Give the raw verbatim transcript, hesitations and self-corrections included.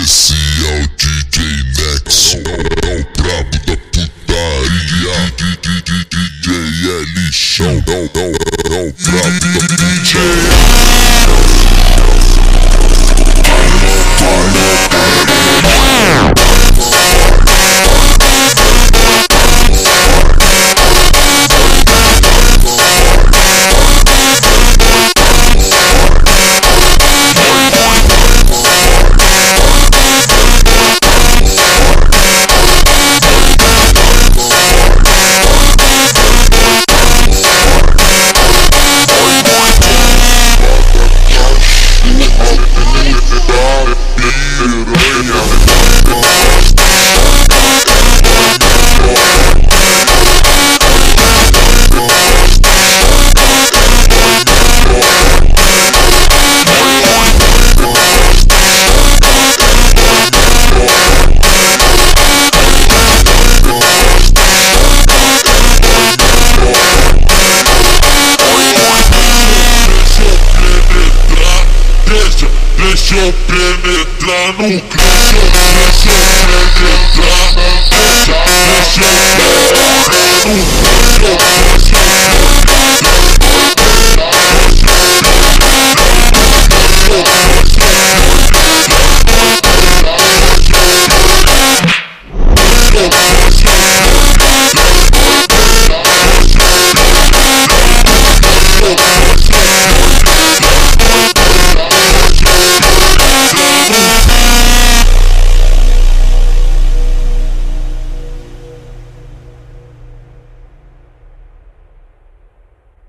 Esse é o D J Nexon, é o brabo da putaria. D J L Chão, é o brabo da putaria. Deixa eu penetrar no clima.